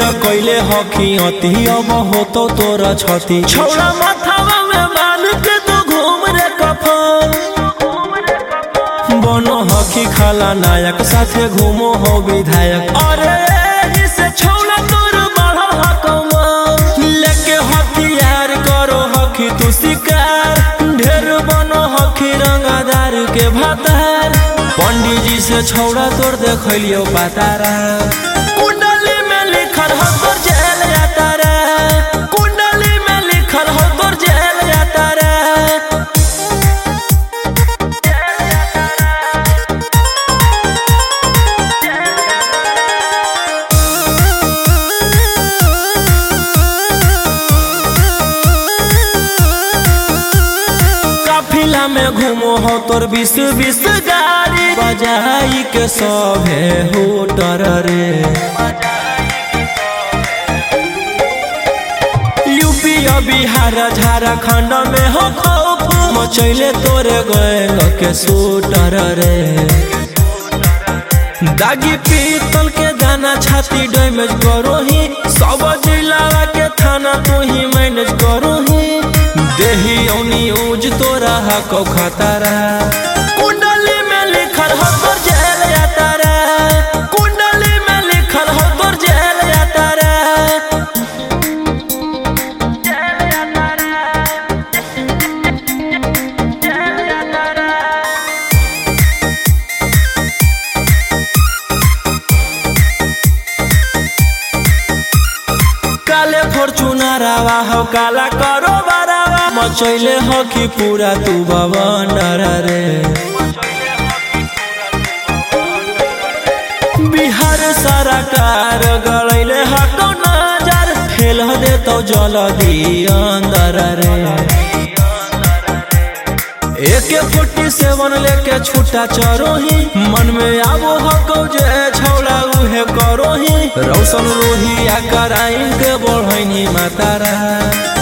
ढेर कैले हकी अति अब होतो तोरा छती छौड़ा माथावा में मान के तो घूम रे कफन बनो हकी खाला नायक साथे घूमो हो विधायक अरे इसे छौड़ा तोर बढ़ा हकमा लेके हथियार करो हकी तू शिकार ढेर बनो हकी रंगादार के भातार पंडित जी से छौड़ा तोड़ देखलियो पातारा कुंडली में लिखल हो तोर जेल जाता रे कुंडली में लिखल हो तोर जेल जाता रे काफिला में घूमो हो तोर 20-20 गाड़ी बजाई के सभे होटर रे यूपी बिहार झारखंड में हो खौफ मचैले तोरे गैंग के शूटर रे दागी पीतल के दाना छाती डैमेज करो ही सब जिला के थाना तू ही मैनेज करो ही देही औनी ऊज तोरा हको खतरा कुंडली में लिखल हो तोर जेल जाता रे कुंडली में लिखल हो तोर जेल जाता रे काले फॉर्च्यूनरवा हो काला करो बरावा मचैले हो कि पूरा तू बवंडर रे बिहार सरकार गड़ैले हको नजर फेल दे तो जल्दी अंदर रे AK-47 लेके छूटा चरोही मन में आबो हको जे छौड़ा उहे करोही रौशन रोही आ कराइन के बढ़ैनी मातारा।